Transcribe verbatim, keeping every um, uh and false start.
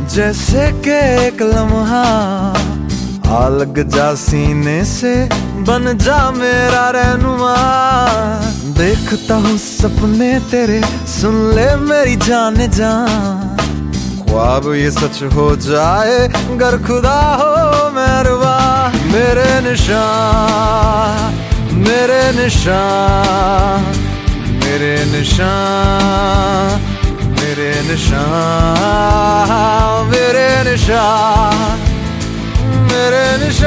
जैसे के एक लम्हा आ लग जा सीने से, बन जा मेरा रहनुमा। देखता हूँ सपने तेरे, सुन ले मेरी जाने जान। ख्वाब ये सच हो जाए, गर खुदा हो मेहरबान। मेरे निशान, मेरे निशान, मेरे निशान, मेरे निशान, मेरे निशान, मेरे निशान।